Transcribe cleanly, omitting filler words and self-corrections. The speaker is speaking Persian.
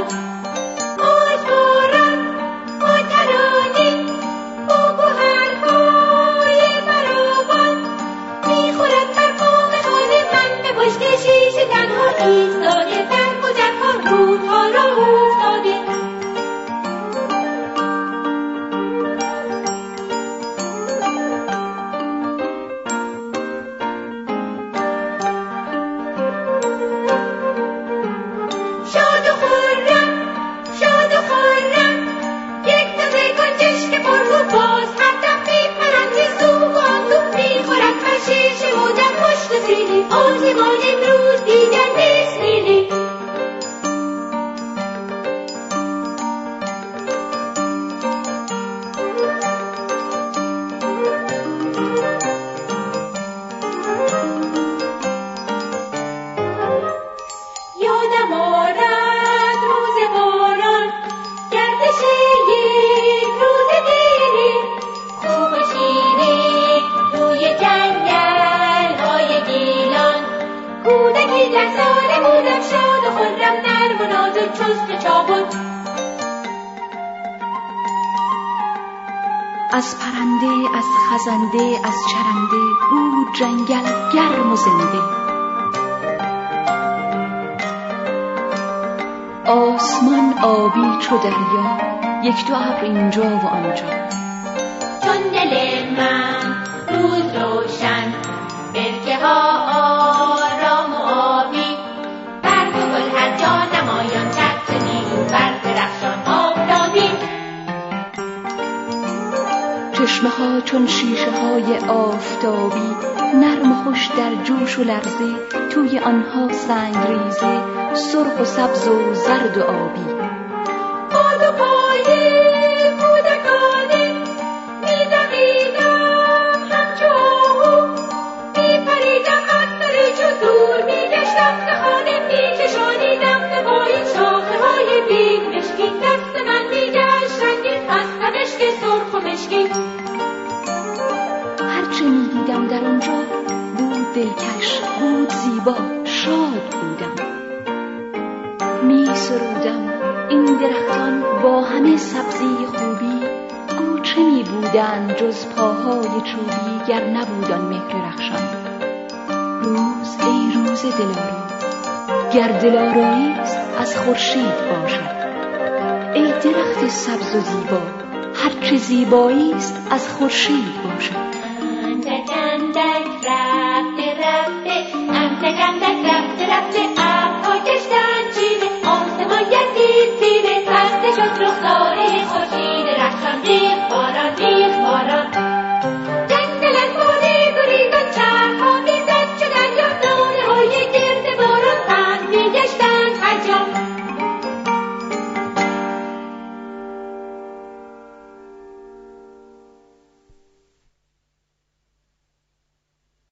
از پرنده، از خزنده، از چرنده بود جنگل گرم و زنده. آسمان آبی چو دریا، یک دو ابر اینجا و آنجا. چون دل من روز روشن، برکه ها آرام و آبی، برگ و گل هر جا نمایان، چتر نیلوفر درخشان آفتابی. چشمه ها چون شیشه های آفتابی، نرم و خوش در جوش و لرزه، توی آنها سنگ ریزه، سرخ و سبز و زرد و آبی. باد و پای کودکانه می‌دمیدم همچو آهو، می‌پریدم از سر چو دور، می‌گشتم ز خانه، می‌کشانیدم ز پایین شاخه‌های بید مشکین. دست من می‌گشت رنگین از سمشک سرخ و مشکین. هرچه می‌دیدم در آنجا بود دلکش، بود زیبا، شاد بودم. می‌سرودم این درختان با همه سبزی خوبی، گو چه می‌بودند جز پاهای چوبی، گر نبود آن مهر رخشان. روز ای روز دلارا، گر دلاراییست از خورشید باشد. ای درخت سبز و زیبا، هرچه زیباییست از خورشید باشد.